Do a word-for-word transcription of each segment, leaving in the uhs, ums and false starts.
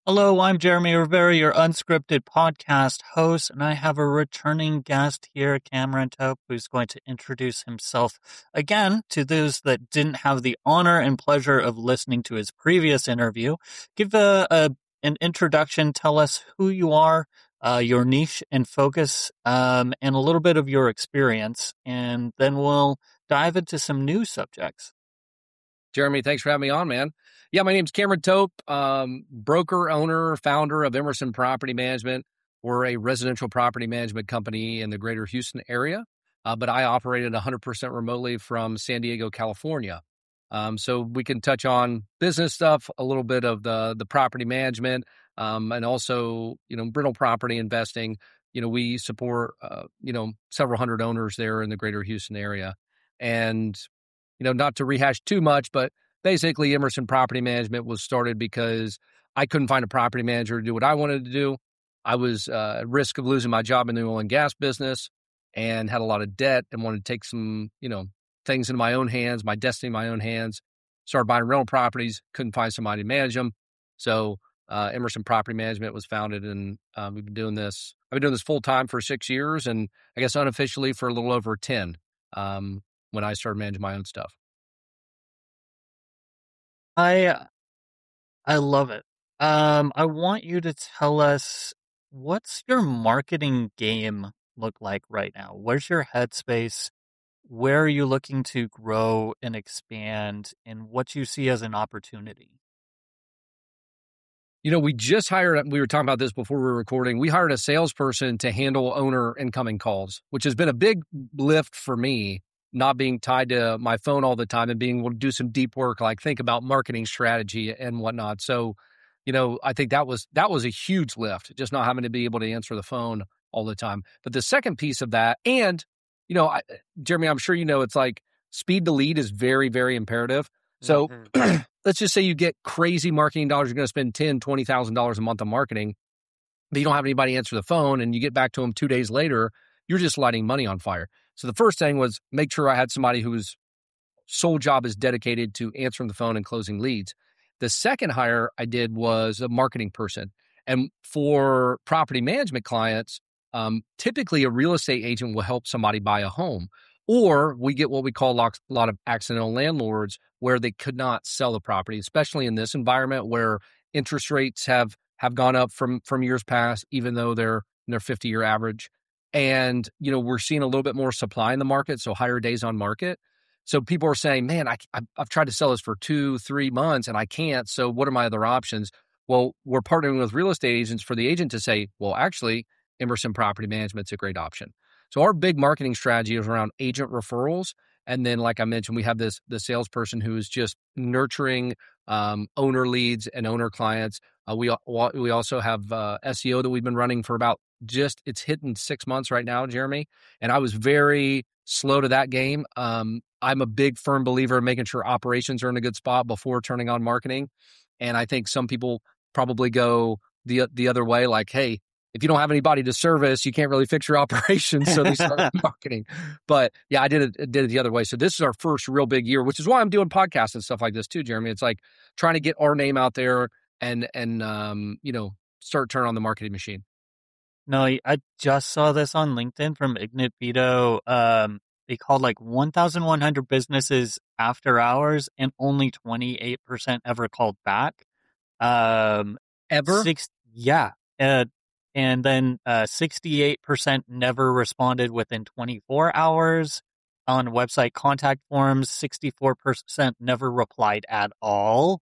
Hello, I'm Jeremy Rivera, your unscripted podcast host, and I have a returning guest here, Cameron Tope, who's going to introduce himself again to those that didn't have the honor and pleasure of listening to his previous interview. Give a, a an introduction, tell us who you are, uh, your niche and focus, um, and a little bit of your experience, and then we'll dive into some new subjects. Jeremy, thanks for having me on, man. Yeah, my name's Cameron Tope, um, broker, owner, founder of Emerson Property Management. We're a residential property management company in the greater Houston area, uh, but I operated one hundred percent remotely from San Diego, California. Um, so we can touch on business stuff, a little bit of the the property management, um, and also, you know, rental property investing. You know, we support, uh, you know, several hundred owners there in the greater Houston area. And you know, not to rehash too much, but basically Emerson Property Management was started because I couldn't find a property manager to do what I wanted to do. I was uh, at risk of losing my job in the oil and gas business and had a lot of debt and wanted to take some, you know, things into my own hands, my destiny in my own hands. Started buying rental properties, couldn't find somebody to manage them. So uh, Emerson Property Management was founded, and uh, we've been doing this. I've been doing this full time for six years, and I guess unofficially for a little over ten. Um, when I started managing my own stuff. I I love it. Um, I want you to tell us, what's your marketing game look like right now? Where's your headspace? Where are you looking to grow and expand, and what you see as an opportunity? You know, we just hired, we were talking about this before we were recording. We hired a salesperson to handle owner incoming calls, which has been a big lift for me, not being tied to my phone all the time and being able to do some deep work, like think about marketing strategy and whatnot. So, you know, I think that was, that was a huge lift, just not having to be able to answer the phone all the time. But the second piece of that, and, you know, I, Jeremy, I'm sure you know, it's like speed to lead is very, very imperative. So mm-hmm. Let's just say you get crazy marketing dollars. You're going to spend ten thousand dollars, twenty thousand dollars a month on marketing, but you don't have anybody answer the phone, and you get back to them two days later, you're just lighting money on fire. So the first thing was make sure I had somebody whose sole job is dedicated to answering the phone and closing leads. The second hire I did was a marketing person. And for property management clients, um, typically a real estate agent will help somebody buy a home. Or we get what we call a lot of accidental landlords where they could not sell the property, especially in this environment where interest rates have, have gone up from, from years past, even though they're in their fifty-year average. And, you know, we're seeing a little bit more supply in the market, so higher days on market. So people are saying, man, I, I've tried to sell this for two, three months and I can't. So what are my other options? Well, we're partnering with real estate agents for the agent to say, well, actually, Emerson Property Management's a great option. So our big marketing strategy is around agent referrals. And then, like I mentioned, we have this the salesperson who is just nurturing um, owner leads and owner clients. Uh, we we also have uh, S E O that we've been running for about just, it's hitting six months right now, Jeremy. And I was very slow to that game. Um, I'm a big firm believer in making sure operations are in a good spot before turning on marketing. And I think some people probably go the the other way, like, hey, if you don't have anybody to service, you can't really fix your operations. So they start marketing. But yeah, I did it, did it the other way. So this is our first real big year, which is why I'm doing podcasts and stuff like this too, Jeremy. It's like trying to get our name out there and, and um, you know, start turning on the marketing machine. No, I just saw this on LinkedIn from Ignat Vito. Um, they called like one thousand one hundred businesses after hours, and only twenty-eight percent ever called back. Um, Ever? Six, yeah. Uh, and then uh, sixty-eight percent never responded within twenty-four hours. On website contact forms, sixty-four percent never replied at all.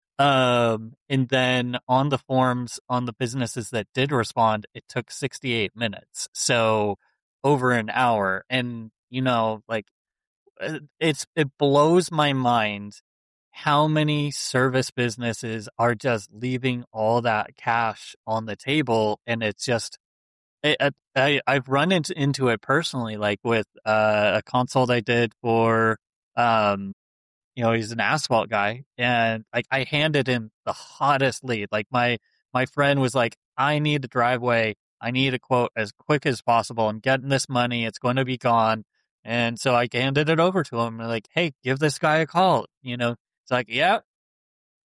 Um, and then on the forms, on the businesses that did respond, it took sixty-eight minutes. So over an hour. And, you know, like, it's, it blows my mind how many service businesses are just leaving all that cash on the table. And it's just, it, I, I've run into, into it personally, like with uh, a consult I did for, um, you know, he's an asphalt guy, and like I handed him the hottest lead. Like my my friend was like, I need a driveway. I need a quote as quick as possible. I'm getting this money. It's going to be gone. And so I handed it over to him. Like, hey, give this guy a call. You know, it's like, yeah.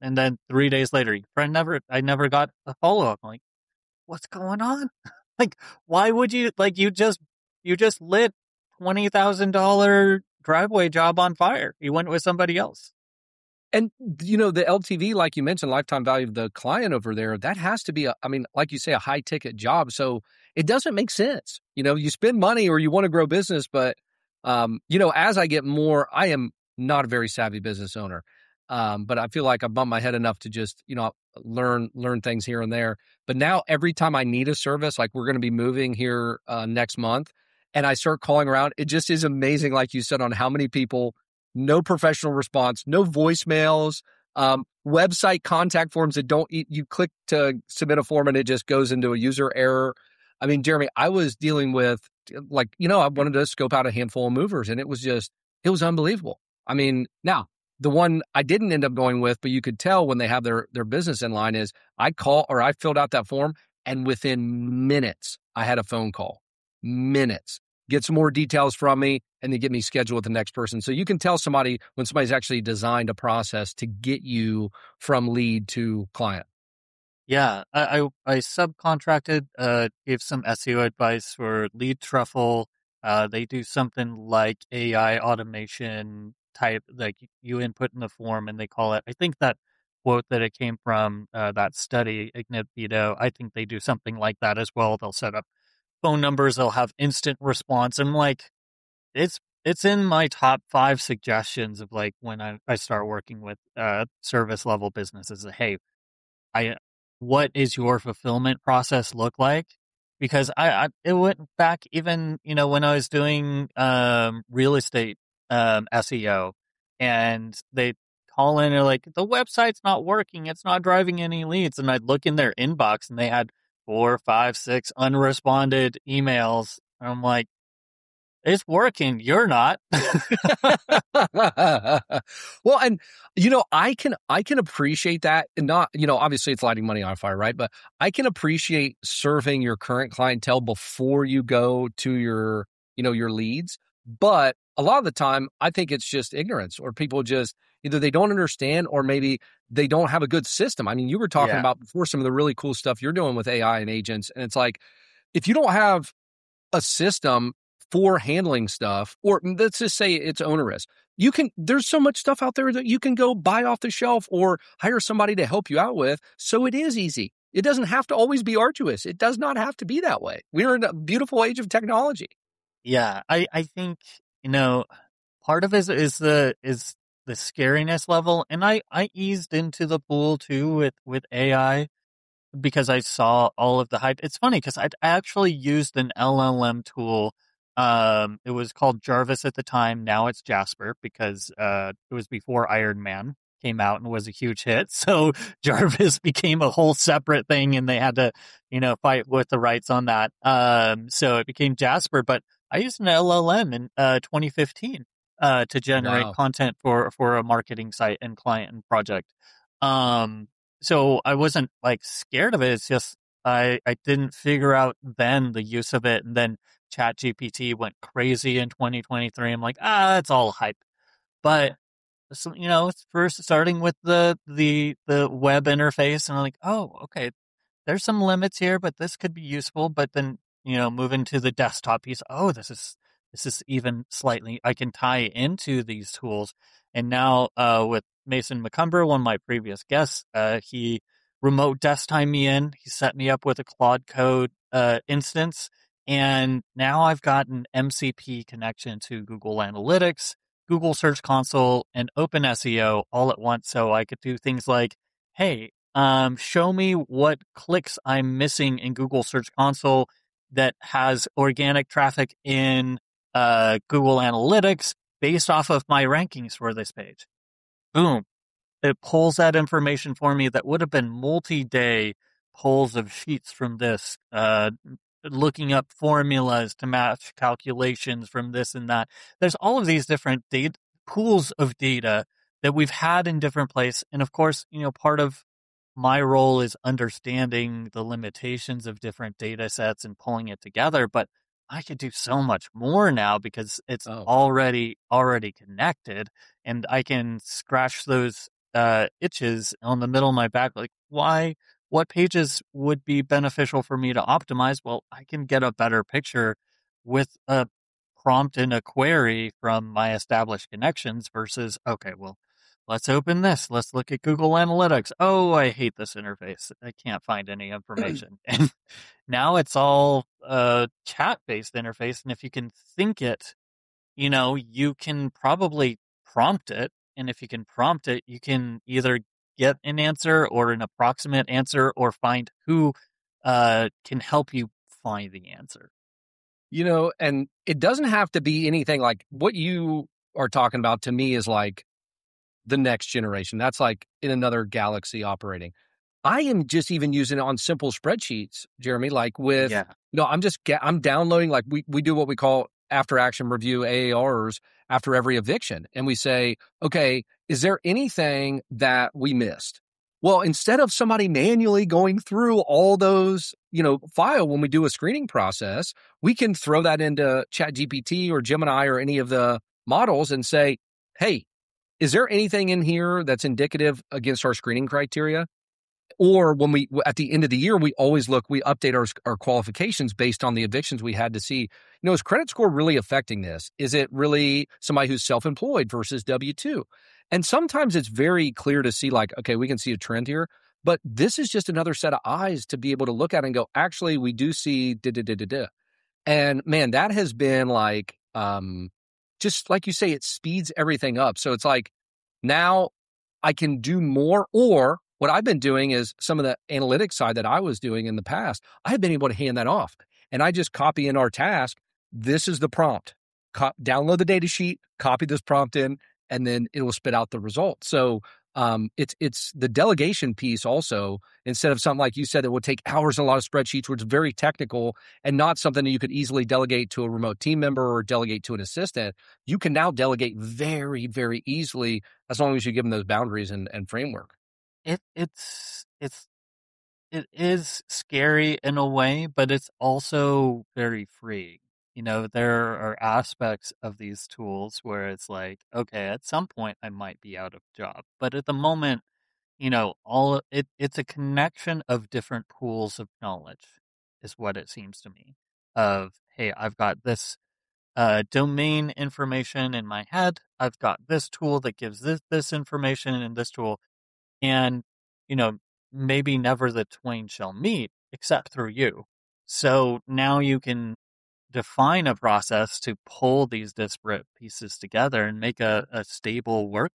And then three days later, I never, I never got a follow up. I'm like, what's going on? Like, why would you, like, you just, you just lit twenty thousand dollars driveway job on fire. You went with somebody else. And, you know, the L T V, like you mentioned, lifetime value of the client over there, that has to be, a, I mean, like you say, a high ticket job. So it doesn't make sense. You know, you spend money or you want to grow business, but, um, you know, as I get more, I am not a very savvy business owner. Um, but I feel like I've bumped my head enough to just, you know, learn, learn things here and there. But now every time I need a service, like we're going to be moving here uh, next month, and I start calling around, it just is amazing, like you said, on how many people, no professional response, no voicemails, um, website contact forms that don't, you click to submit a form and it just goes into a user error. I mean, Jeremy, I was dealing with, like, you know, I wanted to scope out a handful of movers, and it was just, it was unbelievable. I mean, now, the one I didn't end up going with, but you could tell when they have their, their business in line, is I call or I filled out that form, and within minutes, I had a phone call. Minutes. Get some more details from me, and then get me scheduled with the next person. So you can tell somebody when somebody's actually designed a process to get you from lead to client. Yeah, I I, I subcontracted, uh, gave some S E O advice for Lead Truffle. Uh, they do something like A I automation type, like you input in the form and they call it. I think that quote that it came from, uh, that study, Ignite Vito, I think they do something like that as well. They'll set up phone numbers, they'll have instant response. I'm like, it's it's in my top five suggestions of like when I, I start working with uh service level businesses. Hey, I what is your fulfillment process look like? Because I, I it went back even, you know, when I was doing um real estate um S E O, and they call in and they're like, the website's not working, it's not driving any leads, and I'd look in their inbox and they had four, five, six unresponded emails. And I'm like, it's working. You're not. Well, and you know, I can I can appreciate that, and not, you know, obviously it's lighting money on fire, right? But I can appreciate serving your current clientele before you go to your, you know, your leads. But a lot of the time, I think it's just ignorance, or people just either they don't understand, or maybe they don't have a good system. I mean, you were talking Yeah. about before some of the really cool stuff you're doing with A I and agents, and it's like, if you don't have a system for handling stuff, or let's just say it's onerous, you can, there's so much stuff out there that you can go buy off the shelf or hire somebody to help you out with. So it is easy. It doesn't have to always be arduous. It does not have to be that way. We're in a beautiful age of technology. Yeah. I, I think, you know, part of it is the, is the scariness level. And I, I eased into the pool too with, with A I because I saw all of the hype. It's funny because I actually used an L L M tool. Um, it was called Jarvis at the time. Now it's Jasper because uh, it was before Iron Man came out and was a huge hit. So Jarvis became a whole separate thing, and they had to, you know, fight with the rights on that. Um, so it became Jasper. But I used an L L M in uh, twenty fifteen uh, to generate Wow. content for for a marketing site and client and project. Um, so I wasn't like scared of it. It's just I I didn't figure out then the use of it, and then ChatGPT went crazy in twenty twenty-three. I'm like, ah, that's all hype. But so, you know, it's first starting with the the the web interface, and I'm like, oh, okay, there's some limits here, but this could be useful. But then, you know, moving to the desktop piece, oh, this is this is even slightly, I can tie into these tools. And now uh, with Mason McCumber, one of my previous guests, uh, he remote desktime me in. He set me up with a Claude Code uh, instance, and now I've got an M C P connection to Google Analytics, Google Search Console, and OpenSEO all at once. So I could do things like, hey, um, show me what clicks I'm missing in Google Search Console that has organic traffic in uh, Google Analytics based off of my rankings for this page. Boom. It pulls that information for me that would have been multi-day pulls of sheets from this, uh, looking up formulas to match calculations from this and that. There's all of these different data, pools of data that we've had in different places. And of course, you know, part of my role is understanding the limitations of different data sets and pulling it together, but I could do so much more now because it's Oh. already already connected, and I can scratch those uh, itches on the middle of my back. Like, why? What pages would be beneficial for me to optimize? Well, I can get a better picture with a prompt and a query from my established connections versus, okay, well, let's open this. Let's look at Google Analytics. Oh, I hate this interface. I can't find any information. And now it's all a chat-based interface. And if you can think it, you know, you can probably prompt it. And if you can prompt it, you can either get an answer or an approximate answer or find who uh, can help you find the answer. You know, and it doesn't have to be anything like what you are talking about to me is like the next generation. That's like in another galaxy operating. I am just even using it on simple spreadsheets, Jeremy, like with, Yeah. you know, I'm just, I'm downloading, like we, we do what we call after action review A A Rs after every eviction. And we say, okay, is there anything that we missed? Well, instead of somebody manually going through all those, you know, file when we do a screening process, we can throw that into ChatGPT or Gemini or any of the models and say, hey, is there anything in here that's indicative against our screening criteria? Or when we, at the end of the year, we always look, we update our, our qualifications based on the evictions we had to see, you know, is credit score really affecting this? Is it really somebody who's self-employed versus W two? And sometimes it's very clear to see like, okay, we can see a trend here, but this is just another set of eyes to be able to look at and go, actually, we do see da da da da da. And man, that has been like, um, just like you say, it speeds everything up. So it's like now I can do more, or what I've been doing is some of the analytics side that I was doing in the past, I've been able to hand that off. And I just copy in our task. This is the prompt. Co- download the data sheet, copy this prompt in, and then it will spit out the result. So um, it's it's the delegation piece also, instead of something like you said that would take hours and a lot of spreadsheets, which is very technical and not something that you could easily delegate to a remote team member or delegate to an assistant. You can now delegate very, very easily as long as you give them those boundaries and, and framework. It it's it's it is scary in a way, but it's also very free. You know, there are aspects of these tools where it's like, okay, at some point I might be out of job, but at the moment, you know, all it it's a connection of different pools of knowledge is what it seems to me. Of, hey, I've got this uh, domain information in my head. I've got this tool that gives this this information in this tool. And, you know, maybe never the twain shall meet except through you. So now you can define a process to pull these disparate pieces together and make a, a stable work.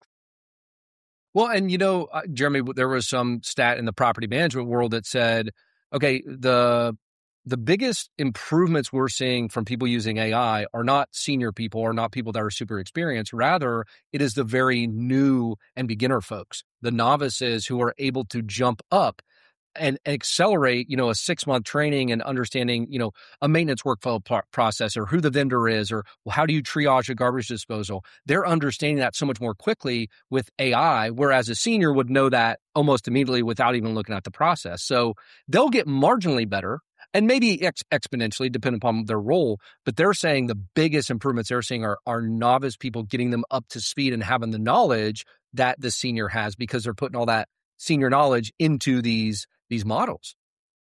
Well, and you know, uh, Jeremy, there was some stat in the property management world that said, okay, the the biggest improvements we're seeing from people using A I are not senior people or not people that are super experienced. Rather, it is the very new and beginner folks, the novices who are able to jump up and accelerate, you know, a six month training and understanding, you know, a maintenance workflow pro- process or who the vendor is, or well, how do you triage a garbage disposal? They're understanding that so much more quickly with A I, whereas a senior would know that almost immediately without even looking at the process. So they'll get marginally better and maybe ex- exponentially depending upon their role. But they're saying the biggest improvements they're seeing are, are novice people getting them up to speed and having the knowledge that the senior has because they're putting all that senior knowledge into these these models.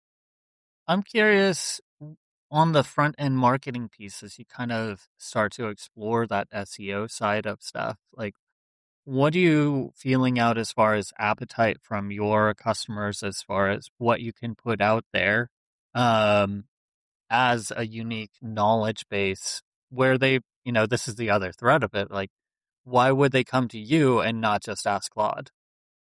I'm curious on the front end marketing piece as you kind of start to explore that S E O side of stuff. Like, what are you feeling out as far as appetite from your customers as far as what you can put out there um, as a unique knowledge base where they, you know, this is the other thread of it. Like, why would they come to you and not just ask Claude?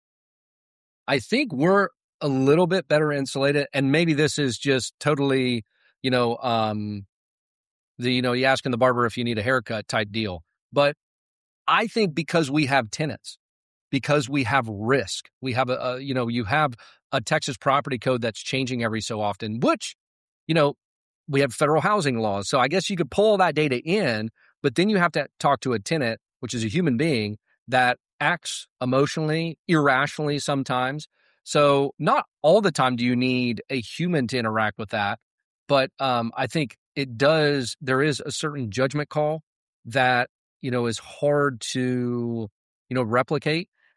I think we're a little bit better insulated, and maybe this is just totally, you know, um, the, you know, you asking the barber if you need a haircut type deal. But I think because we have tenants, because we have risk, we have a, a, you know, you have a Texas property code that's changing every so often, which, you know, we have federal housing laws. So I guess you could pull all that data in, but then you have to talk to a tenant, which is a human being that acts emotionally, irrationally sometimes. So not all the time do you need a human to interact with that. But um, I think it does, there is a certain judgment call that, you know, is hard to, you know, replicate.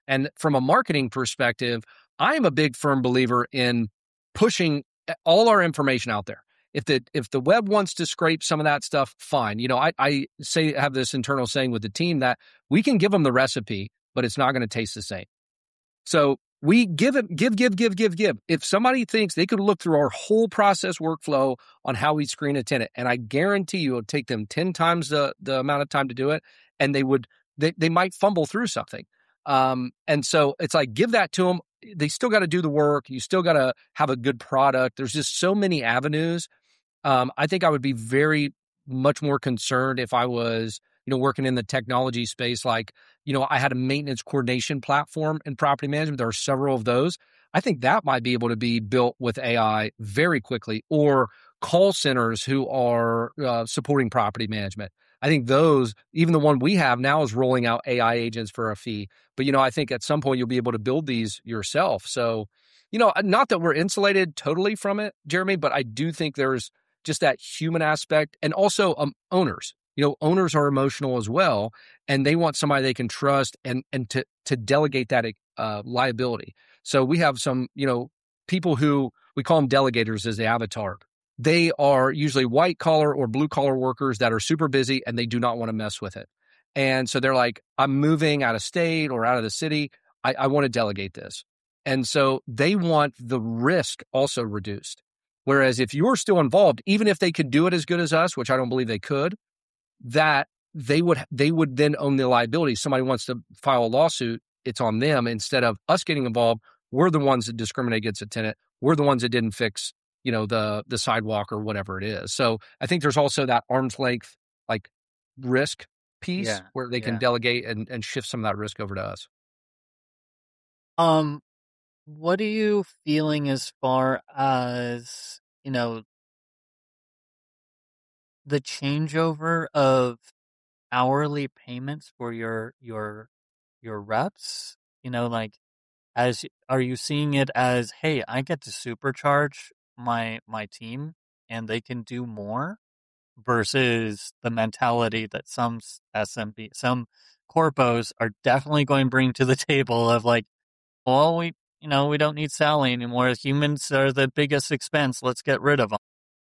And from a marketing perspective, I am a big firm believer in pushing all our information out there. If the if the web wants to scrape some of that stuff, fine. You know, I, I say have this internal saying with the team that we can give them the recipe, but it's not going to taste the same. So we give it, give, give, give, give, give. If somebody thinks they could look through our whole process workflow on how we screen a tenant, and I guarantee you it'll take them ten times the, the amount of time to do it, and they would, they, they might fumble through something. Um, and so it's like, give that to them. They still got to do the work. You still got to have a good product. There's just so many avenues. Um, I think I would be very much more concerned if I was, you know, working in the technology space. Like, you know, I had a maintenance coordination platform in property management. There are several of those. I think that might be able to be built with A I very quickly, or call centers who are uh, supporting property management. I think those, even the one we have now is rolling out A I agents for a fee. But, you know, I think at some point you'll be able to build these yourself. So, you know, not that we're insulated totally from it, Jeremy, but I do think there's just that human aspect. And also um, owners, you know, owners are emotional as well, and they want somebody they can trust and and to to delegate that uh, liability. So we have some, you know, people who we call them delegators as the avatar. They are usually white collar or blue collar workers that are super busy and they do not want to mess with it. And so they're like, I'm moving out of state or out of the city. I, I want to delegate this. And so they want the risk also reduced. Whereas if you're still involved, even if they could do it as good as us, which I don't believe they could, that they would they would then own the liability. Somebody wants to file a lawsuit, it's on them instead of us getting involved. We're the ones that discriminate against a tenant. We're the ones that didn't fix, you know, the the sidewalk or whatever it is. So I think there's also that arm's length like risk piece Yeah, where they can yeah. delegate and, and shift some of that risk over to us. Um, what are you feeling as far as, you know, the changeover of hourly payments for your your your reps? You know, like, as are you seeing it as, hey, I get to supercharge my my team and they can do more, versus the mentality that some S M B, some corpos are definitely going to bring to the table of like, well, we, you know, we don't need Sally anymore. Humans are the biggest expense. Let's get rid of them.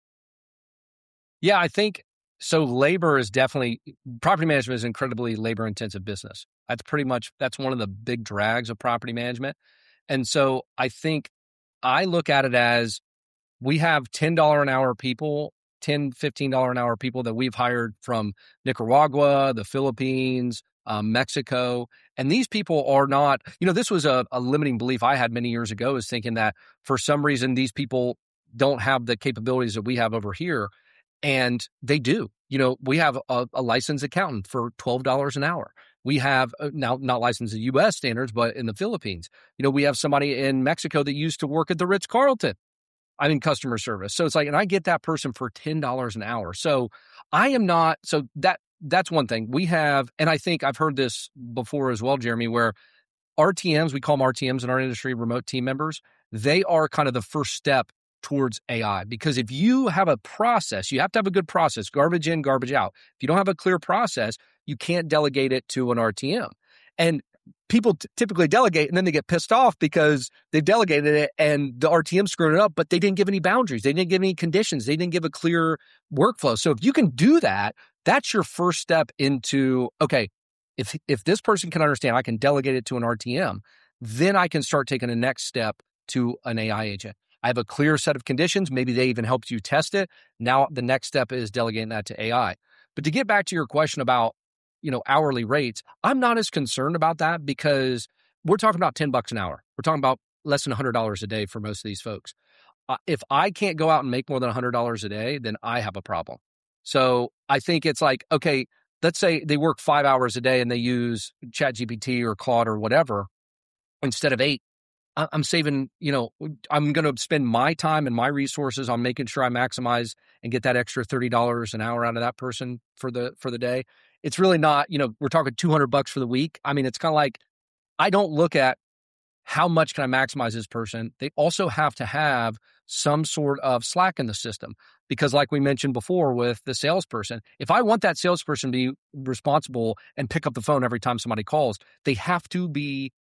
Yeah, I think so. Labor is definitely, property management is incredibly labor intensive business. That's pretty much, that's one of the big drags of property management. And so I think I look at it as we have ten dollars an hour people, ten dollars, fifteen dollars an hour people that we've hired from Nicaragua, the Philippines, um, Mexico. And these people are not, you know, this was a, a limiting belief I had many years ago, is thinking that for some reason these people don't have the capabilities that we have over here. And they do. You know, we have a, a licensed accountant for twelve dollars an hour. We have, uh, now not licensed to U S standards, but in the Philippines. You know, we have somebody in Mexico that used to work at the Ritz-Carlton. I'm in customer service. So it's like, and I get that person for ten dollars an hour. So I am not, so that that's one thing. We have, and I think I've heard this before as well, Jeremy, where R T Ms, we call them R T Ms in our industry, remote team members, they are kind of the first step towards A I. Because if you have a process, you have to have a good process, garbage in, garbage out. If you don't have a clear process, you can't delegate it to an R T M. And people t- typically delegate and then they get pissed off because they've delegated it and the R T M screwed it up, but they didn't give any boundaries. They didn't give any conditions. They didn't give a clear workflow. So if you can do that, that's your first step into, okay, if if this person can understand, I can delegate it to an R T M, then I can start taking the next step to an A I agent. I have a clear set of conditions. Maybe they even helped you test it. Now the next step is delegating that to A I. But to get back to your question about, you know, hourly rates, I'm not as concerned about that because we're talking about ten bucks an hour. We're talking about less than one hundred dollars a day for most of these folks. Uh, if I can't go out and make more than one hundred dollars a day, then I have a problem. So I think it's like, okay, let's say they work five hours a day and they use ChatGPT or Claude or whatever instead of eight. I'm saving, you know, I'm going to spend my time and my resources on making sure I maximize and get that extra thirty dollars an hour out of that person for the, for the day. It's really not, you know, we're talking two hundred bucks for the week. I mean, it's kind of like, I don't look at how much can I maximize this person. They also have to have some sort of slack in the system because like we mentioned before with the salesperson, if I want that salesperson to be responsible and pick up the phone every time somebody calls, they have to be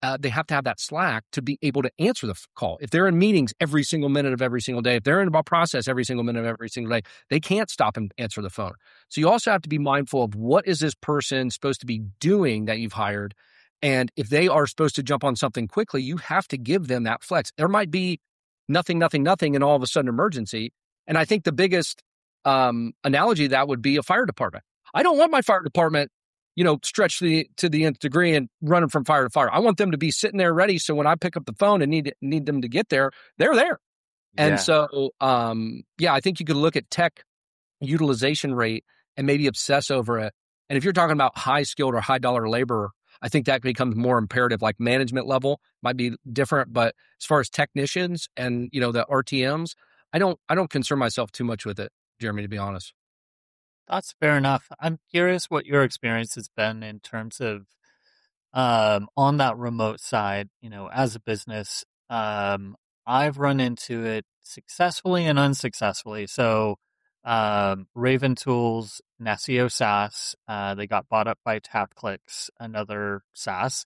uh, they have to have that slack to be able to answer the f- call. If they're in meetings every single minute of every single day, if they're in a process every single minute of every single day, they can't stop and answer the phone. So you also have to be mindful of what is this person supposed to be doing that you've hired. And if they are supposed to jump on something quickly, you have to give them that flex. There might be nothing, nothing, nothing, and all of a sudden emergency. And I think the biggest um, analogy to that would be a fire department. I don't want my fire department, you know, stretched to the, to the nth degree and running from fire to fire. I want them to be sitting there ready. So when I pick up the phone and need need them to get there, they're there. And Yeah. so, um, yeah, I think you could look at tech utilization rate and maybe obsess over it. And if you're talking about high skilled or high dollar labor, I think that becomes more imperative. Like management level might be different, but as far as technicians and, you know, the R T Ms, I don't I don't concern myself too much with it, Jeremy, to be honest. That's fair enough. I'm curious what your experience has been in terms of um, on that remote side, you know, as a business. Um, I've run into it successfully and unsuccessfully. So, um, Raven Tools, Nesio SaaS, uh, they got bought up by TapClicks, another SaaS,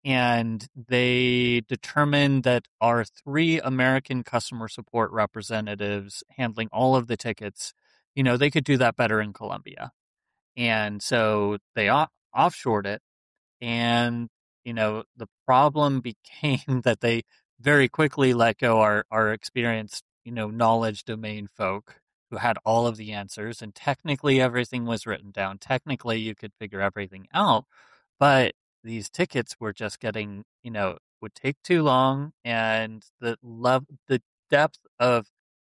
and they determined that our three American customer support representatives handling all of the tickets, you know, they could do that better in Colombia. And so they off- offshored it. And, you know, the problem became that they very quickly let go our, our experienced, you know, knowledge domain folk who had all of the answers. And technically everything was written down. Technically you could figure everything out. But these tickets were just getting, you know, would take too long. And the love, the depth of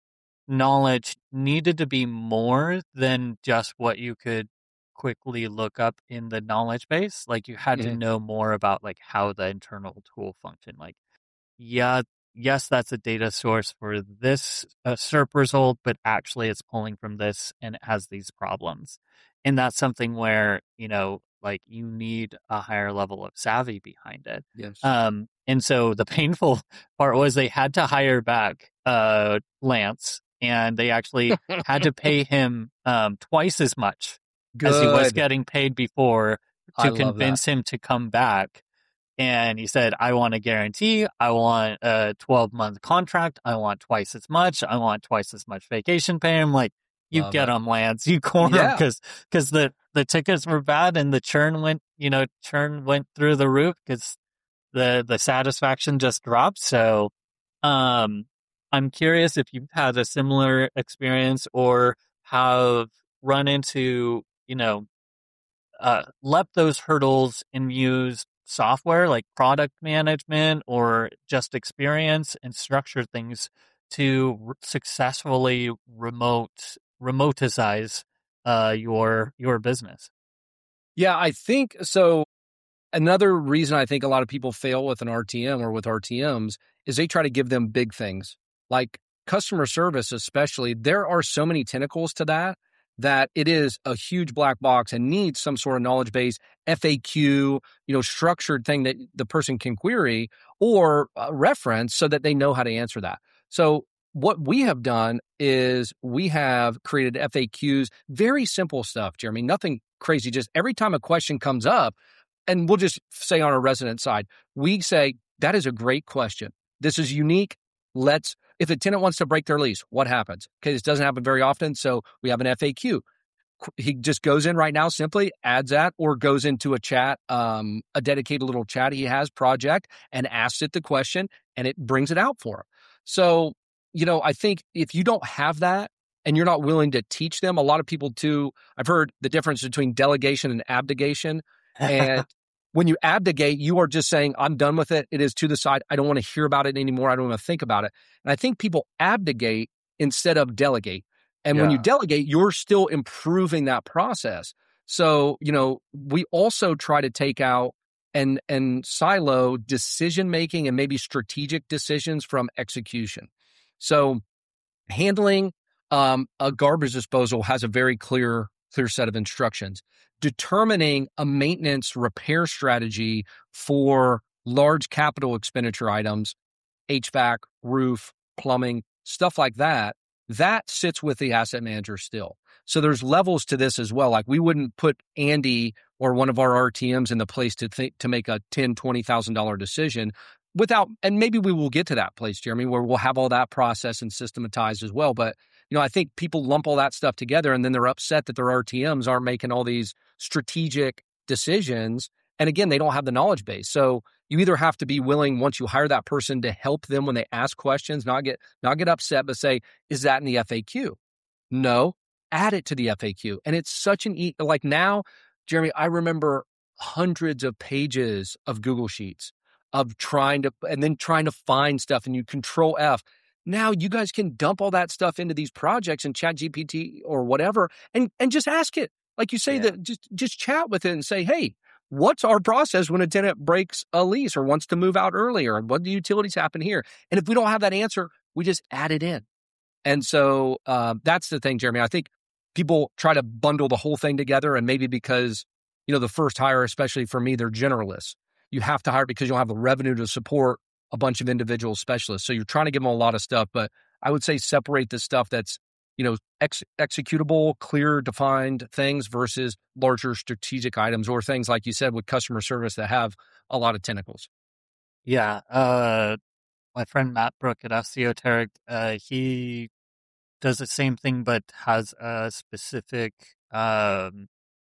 knowledge needed to be more than just what you could quickly look up in the knowledge base. Like you had to Mhm. know more about like how the internal tool functioned. Like, yeah, yes, that's a data source for this uh, S E R P result, but actually it's pulling from this and it has these problems. And that's something where, you know, like you need a higher level of savvy behind it. Yes. Um, and so the painful part was they had to hire back uh, Lance, and they actually had to pay him um, twice as much as he was Good. getting paid before I to love that. convince him to come back. And he said, I want a guarantee. I want a twelve month contract. I want twice as much. I want twice as much vacation pay. I'm like, you Love get it. them, Lance. You corner them Yeah. because because the, the tickets were bad and the churn went, you know, churn went through the roof because the, the satisfaction just dropped. So um, I'm curious if you've had a similar experience or have run into, you know, uh, leapt those hurdles and used software like product management or just experience and structure things to r- successfully remote remotize uh, your your business. Yeah, I think so. Another reason I think a lot of people fail with an R T M or with R T Ms is they try to give them big things like customer service, especially. There are so many tentacles to that that it is a huge black box and needs some sort of knowledge base, F A Q, you know, structured thing that the person can query or uh, reference so that they know how to answer that. So what we have done is we have created F A Qs, very simple stuff, Jeremy, nothing crazy. Just every time a question comes up, and we'll just say on our resident side, we say, that is a great question. This is unique. Let's, if a tenant wants to break their lease, what happens? Okay, this doesn't happen very often, so we have an F A Q. He just goes in right now, simply adds that, or goes into a chat, um, a dedicated little chat he has project, and asks it the question, and it brings it out for him. So, you know, I think if you don't have that, and you're not willing to teach them, a lot of people too, I've heard the difference between delegation and abdication. And when you abdicate, you are just saying, I'm done with it. It is to the side. I don't want to hear about it anymore. I don't want to think about it. And I think people abdicate instead of delegate. And when you Yeah. delegate, you're still improving that process. So, you know, we also try to take out and, and silo decision making and maybe strategic decisions from execution. So handling um, a garbage disposal has a very clear, clear set of instructions. Determining a maintenance repair strategy for large capital expenditure items, H V A C, roof, plumbing, stuff like that, that sits with the asset manager still. So there's levels to this as well. Like we wouldn't put Andy or one of our R T Ms in the place to think, to make a ten, twenty thousand dollars decision without, and maybe we will get to that place, Jeremy, where we'll have all that process and systematized as well. But, you know, I think people lump all that stuff together and then they're upset that their R T Ms aren't making all these strategic decisions. And again, they don't have the knowledge base. So you either have to be willing, once you hire that person, to help them when they ask questions, not get not get upset, but say, is that in the F A Q? No, add it to the F A Q. And it's such an, e- like now, Jeremy, I remember hundreds of pages of Google Sheets of trying to, and then trying to find stuff, and you control F. Now you guys can dump all that stuff into these projects and Chat G P T or whatever, and, and just ask it. Like you say, yeah. that just, just chat with it and say, hey, what's our process when a tenant breaks a lease or wants to move out earlier? And what do utilities happen here? And if we don't have that answer, we just add it in. And so uh, that's the thing, Jeremy. I think people try to bundle the whole thing together, and maybe because, you know, the first hire, especially for me, they're generalists. You have to hire because you'll have the revenue to support a bunch of individual specialists. So you're trying to give them a lot of stuff, but I would say separate the stuff that's, you know, ex- executable, clear, defined things versus larger strategic items or things, like you said, with customer service that have a lot of tentacles. Yeah. Uh, my friend Matt Brook at Esoteric, uh, he does the same thing, but has a specific um,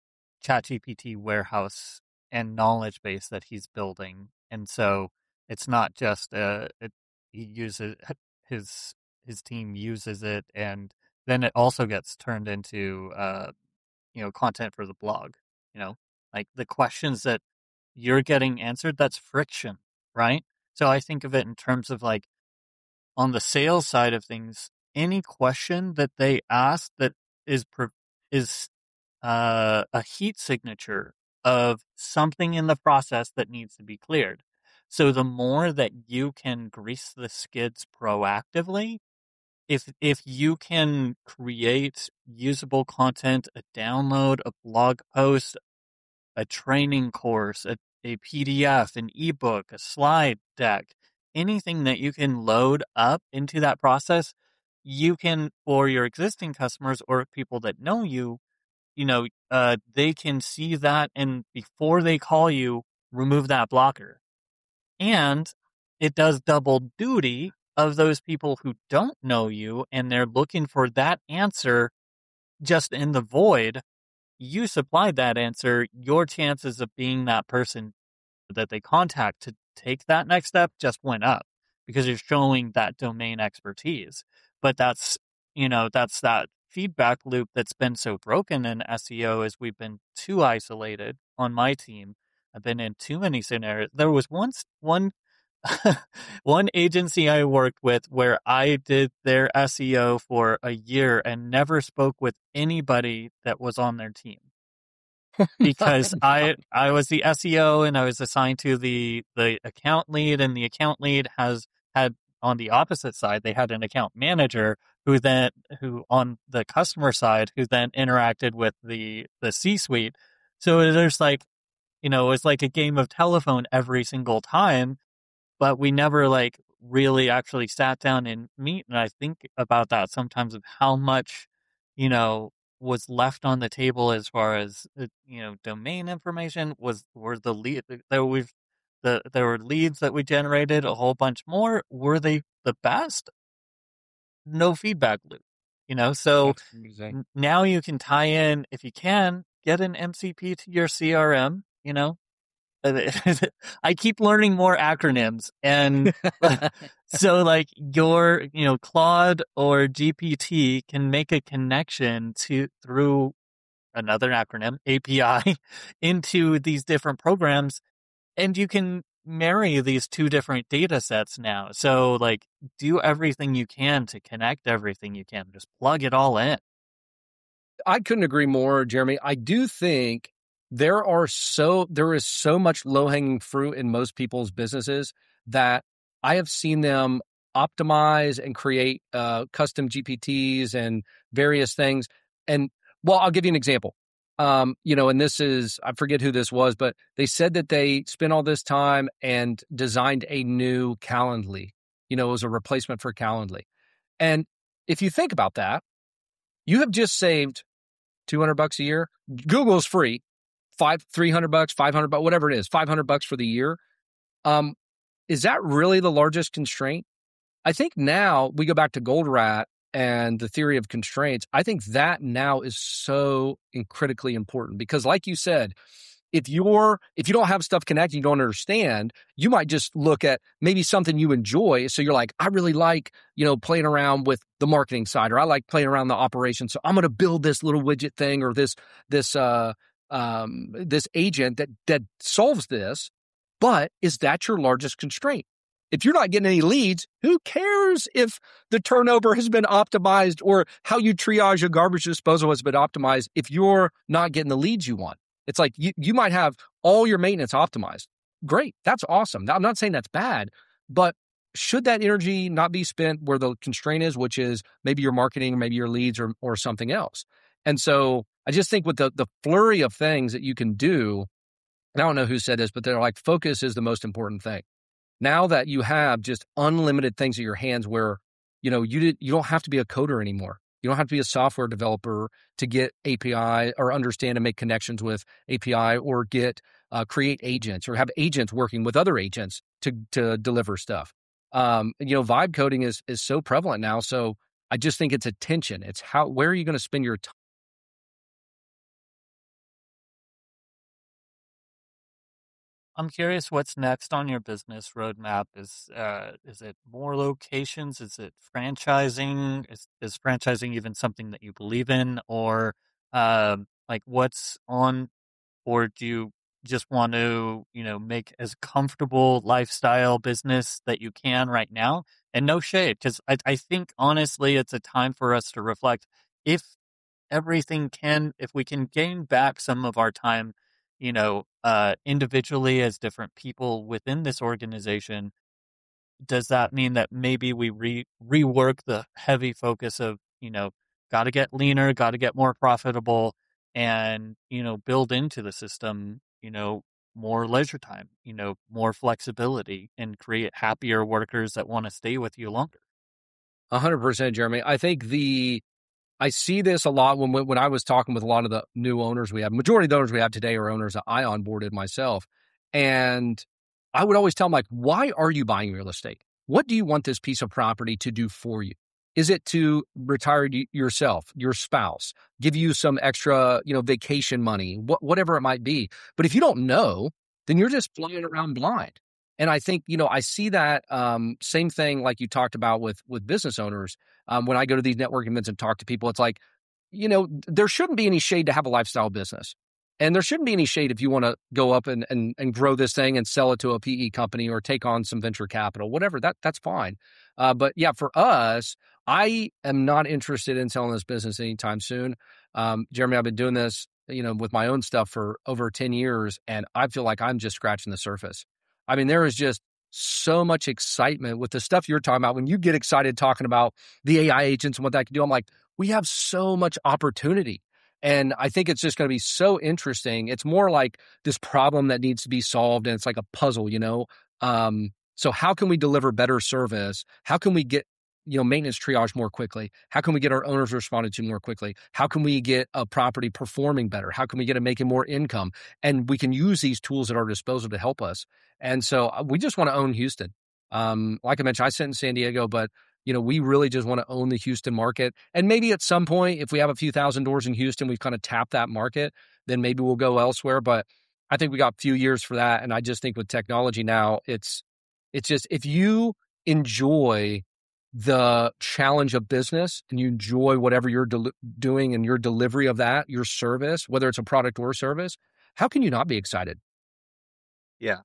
ChatGPT warehouse and knowledge base that he's building. And so it's not just, uh, it, he uses, his, his team uses it, and then it also gets turned into, uh, you know, content for the blog, you know, like the questions that you're getting answered, that's friction, right? So I think of it in terms of like, on the sales side of things, any question that they ask that is, is, uh, a heat signature of something in the process that needs to be cleared. So the more that you can grease the skids proactively, If if you can create usable content, a download, a blog post, a training course, a, a P D F, an ebook, a slide deck, anything that you can load up into that process, you can, for your existing customers or people that know you, you know, uh, they can see that, and before they call you, remove that blocker. And it does double duty of those people who don't know you and they're looking for that answer just in the void. You supplied that answer. Your chances of being that person that they contact to take that next step just went up because you're showing that domain expertise. But that's, you know, that's that feedback loop that's been so broken in S E O, is we've been too isolated on my team. I've been in too many scenarios. There was once one one agency I worked with where I did their S E O for a year and never spoke with anybody that was on their team. Because I I was the S E O and I was assigned to the, the account lead, and the account lead has had, on the opposite side, they had an account manager who then, who on the customer side, who then interacted with the, the C-suite. So there's like, you know, it's like a game of telephone every single time, but we never like really actually sat down and meet. And I think about that sometimes, of how much, you know, was left on the table as far as, you know, domain information. Was, were the lead, there was the, there were leads that we generated a whole bunch more. Were they the best? No feedback loop, you know? So n- now you can tie in, if you can, get an M C P to your C R M, you know? I keep learning more acronyms, and so like your, you know, Claude or G P T can make a connection to, through another acronym, A P I, into these different programs, and you can marry these two different data sets now. So like, do everything you can to connect everything you can. Just plug it all in. I couldn't agree more, Jeremy. I do think there are so there is so much low-hanging fruit in most people's businesses that I have seen them optimize and create uh, custom G P Ts and various things. And well, I'll give you an example. Um, you know, and this is, I forget who this was, but they said that they spent all this time and designed a new Calendly. You know, it was a replacement for Calendly. And if you think about that, you have just saved two hundred bucks a year. Google's free, five, three hundred bucks, five hundred bucks, whatever it is, five hundred bucks for the year. Um, is that really the largest constraint? I think now we go back to Goldratt and the theory of constraints. I think that now is so critically important because, like you said, if you're if you don't have stuff connected, you don't understand, you might just look at maybe something you enjoy. So you're like, I really like, you know, playing around with the marketing side, or I like playing around the operations. So I'm going to build this little widget thing or this this uh um this agent that that solves this. But is that your largest constraint? If you're not getting any leads, who cares if the turnover has been optimized or how you triage a garbage disposal has been optimized if you're not getting the leads you want? It's like you, you might have all your maintenance optimized. Great. That's awesome. I'm not saying that's bad, but should that energy not be spent where the constraint is, which is maybe your marketing, maybe your leads or, or something else? And so I just think with the, the flurry of things that you can do, I don't know who said this, but they're like, focus is the most important thing. Now that you have just unlimited things at your hands where, you know, you did, you don't have to be a coder anymore. You don't have to be a software developer to get A P I or understand and make connections with A P I or get uh, create agents or have agents working with other agents to to deliver stuff. Um, you know, vibe coding is is so prevalent now. So I just think it's attention. It's how where are you going to spend your time? I'm curious what's next on your business roadmap. Is uh is it more locations? Is it franchising? Is is franchising even something that you believe in? Or um like what's on, or do you just want to, you know, make as comfortable lifestyle business that you can right now? And no shade, because I I think honestly it's a time for us to reflect if everything can, if we can gain back some of our time, you know, uh, individually as different people within this organization, does that mean that maybe we re rework the heavy focus of, you know, got to get leaner, got to get more profitable, and, you know, build into the system, you know, more leisure time, you know, more flexibility, and create happier workers that want to stay with you longer? A hundred percent, Jeremy. I think the I see this a lot when when I was talking with a lot of the new owners we have. Majority of the owners we have today are owners that I onboarded myself. And I would always tell them, like, why are you buying real estate? What do you want this piece of property to do for you? Is it to retire yourself, your spouse, give you some extra, you know, vacation money, wh- whatever it might be? But if you don't know, then you're just flying around blind. And I think, you know, I see that um, same thing like you talked about with with business owners. Um, when I go to these networking events and talk to people, it's like, you know, there shouldn't be any shade to have a lifestyle business. And there shouldn't be any shade if you want to go up and, and and grow this thing and sell it to a P E company or take on some venture capital, whatever, that that's fine. Uh, but yeah, for us, I am not interested in selling this business anytime soon. Um, Jeremy, I've been doing this, you know, with my own stuff for over ten years, and I feel like I'm just scratching the surface. I mean, there is just so much excitement with the stuff you're talking about. When you get excited talking about the A I agents and what that can do, I'm like, we have so much opportunity. And I think it's just going to be so interesting. It's more like this problem that needs to be solved, and it's like a puzzle, you know? Um, so how can we deliver better service? How can we get, you know, maintenance triage more quickly? How can we get our owners responded to more quickly? How can we get a property performing better? How can we get it making more income? And we can use these tools at our disposal to help us. And so uh, we just want to own Houston. Um, like I mentioned, I sit in San Diego, but you know, we really just want to own the Houston market. And maybe at some point, if we have a few thousand doors in Houston, we've kind of tapped that market, then maybe we'll go elsewhere. But I think we got a few years for that. And I just think with technology now, it's it's just if you enjoy the challenge of business and you enjoy whatever you're del- doing and your delivery of that, your service, whether it's a product or service, how can you not be excited? Yeah.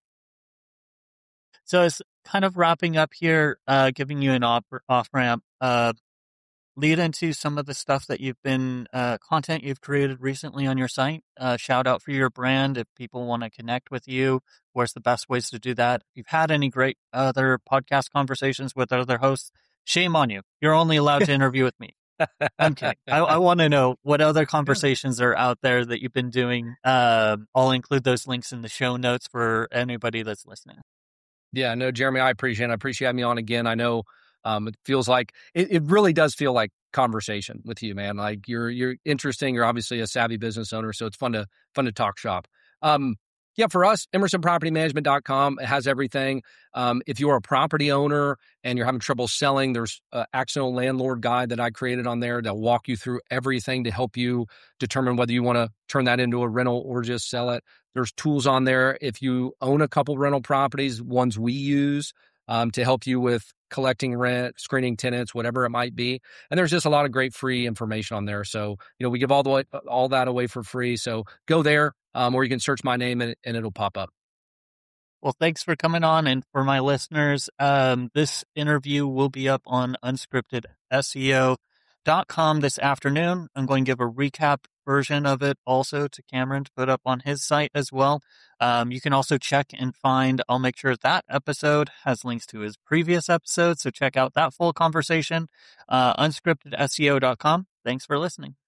So it's kind of wrapping up here, uh, giving you an off, off ramp, uh, lead into some of the stuff that you've been, uh, content you've created recently on your site. Uh, shout out for your brand. If people want to connect with you, where's the best ways to do that? If you've had any great other podcast conversations with other hosts, shame on you. You're only allowed to interview with me. I'm kidding. I, I want to know what other conversations are out there that you've been doing. Uh, I'll include those links in the show notes for anybody that's listening. Yeah, no, Jeremy, I appreciate it. I appreciate having me on again. I know Um, it feels like it, it really does feel like conversation with you, man. Like you're you're interesting. You're obviously a savvy business owner, so it's fun to fun to talk shop. Um, yeah, for us, emerson property management dot com, it has everything. Um, if you're a property owner and you're having trouble selling, there's an accidental landlord guide that I created on there that'll walk you through everything to help you determine whether you want to turn that into a rental or just sell it. There's tools on there. If you own a couple rental properties, ones we use um, to help you with collecting rent, screening tenants, whatever it might be. And there's just a lot of great free information on there. So, you know, we give all the way, all that away for free. So go there, um, or you can search my name and, and it'll pop up. Well, thanks for coming on. And for my listeners, um, this interview will be up on unscripted S E O dot com this afternoon. I'm going to give a recap version of it also to Cameron to put up on his site as well. Um, you can also check and find, I'll make sure that episode has links to his previous episodes. So check out that full conversation, uh, unscripted S E O dot com. Thanks for listening.